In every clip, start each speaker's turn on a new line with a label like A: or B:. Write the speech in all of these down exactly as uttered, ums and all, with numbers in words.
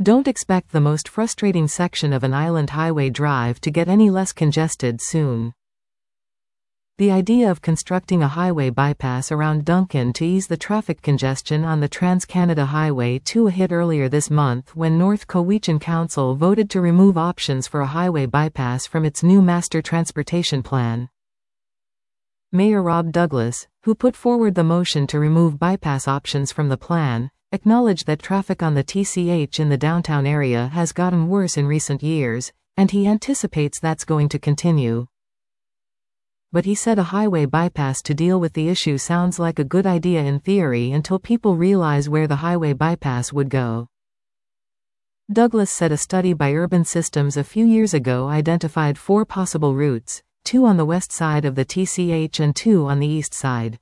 A: Don't expect the most frustrating section of an island highway drive to get any less congested soon. The idea of constructing a highway bypass around Duncan to ease the traffic congestion on the Trans-Canada Highway took a hit earlier this month when North Cowichan Council voted to remove options for a highway bypass from its new Master Transportation Plan. Mayor Rob Douglas, who put forward the motion to remove bypass options from the plan, acknowledged that traffic on the T C H in the downtown area has gotten worse in recent years, and he anticipates that's going to continue. But he said a highway bypass to deal with the issue sounds like a good idea in theory until people realize where the highway bypass would go. Douglas said a study by Urban Systems a few years ago identified four possible routes, two on the west side of the T C H and two on the east side.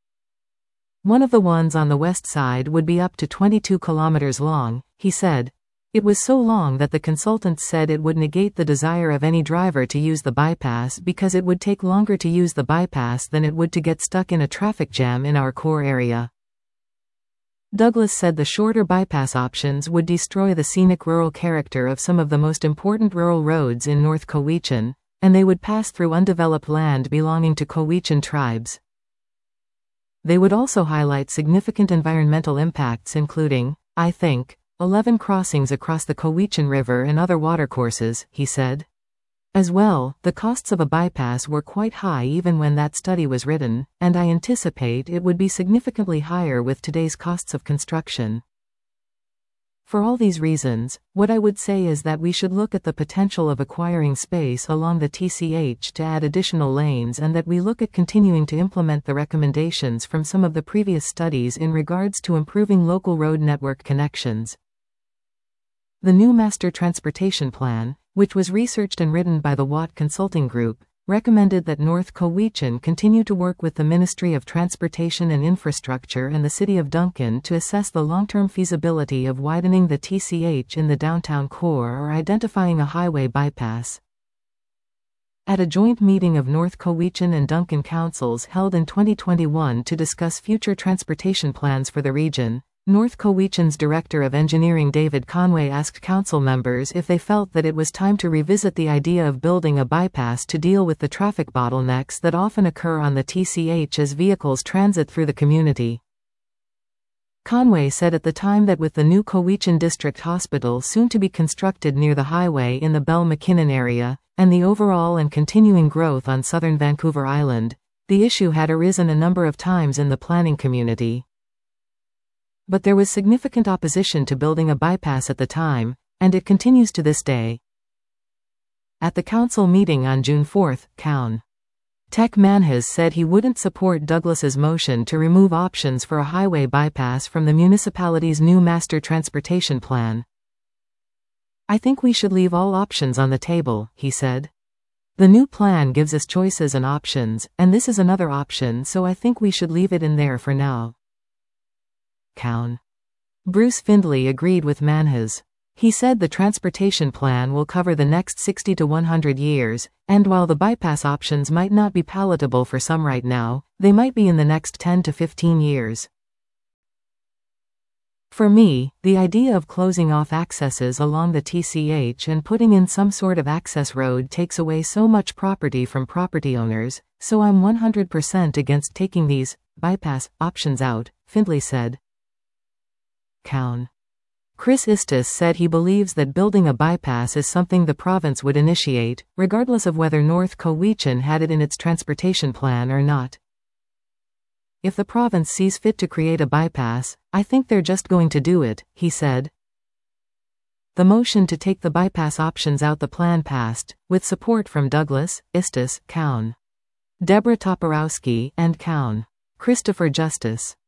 A: One of the ones on the west side would be up to twenty-two kilometers long, he said. It was so long that the consultants said it would negate the desire of any driver to use the bypass because it would take longer to use the bypass than it would to get stuck in a traffic jam in our core area. Douglas said the shorter bypass options would destroy the scenic rural character of some of the most important rural roads in North Cowichan, and they would pass through undeveloped land belonging to Cowichan tribes. They would also highlight significant environmental impacts including, I think, eleven crossings across the Cowichan River and other watercourses, he said. As well, the costs of a bypass were quite high even when that study was written, and I anticipate it would be significantly higher with today's costs of construction. For all these reasons, what I would say is that we should look at the potential of acquiring space along the T C H to add additional lanes and that we look at continuing to implement the recommendations from some of the previous studies in regards to improving local road network connections. The new Master Transportation Plan, which was researched and written by the Watt Consulting Group, recommended that North Cowichan continue to work with the Ministry of Transportation and Infrastructure and the City of Duncan to assess the long-term feasibility of widening the T C H in the downtown core or identifying a highway bypass. At a joint meeting of North Cowichan and Duncan councils held in twenty twenty-one to discuss future transportation plans for the region, North Cowichan's Director of Engineering David Conway asked council members if they felt that it was time to revisit the idea of building a bypass to deal with the traffic bottlenecks that often occur on the T C H as vehicles transit through the community. Conway said at the time that with the new Cowichan District Hospital soon to be constructed near the highway in the Bell-McKinnon area, and the overall and continuing growth on southern Vancouver Island, the issue had arisen a number of times in the planning community. But there was significant opposition to building a bypass at the time, and it continues to this day. At the council meeting on June fourth, Coun. Tech Manhas said he wouldn't support Douglas's motion to remove options for a highway bypass from the municipality's new Master Transportation Plan. I think we should leave all options on the table, he said. The new plan gives us choices and options, and this is another option, so I think we should leave it in there for now. Coun. Bruce Findlay agreed with Manhas. He said the transportation plan will cover the next sixty to one hundred years, and while the bypass options might not be palatable for some right now, they might be in the next ten to fifteen years. For me, the idea of closing off accesses along the T C H and putting in some sort of access road takes away so much property from property owners, so I'm one hundred percent against taking these bypass options out, Findlay said. Coun. Chris Istis said he believes that building a bypass is something the province would initiate, regardless of whether North Cowichan had it in its transportation plan or not. If the province sees fit to create a bypass, I think they're just going to do it, he said. The motion to take the bypass options out the plan passed, with support from Douglas, Istis, Coun. Deborah Toporowski, and Coun. Christopher Justice.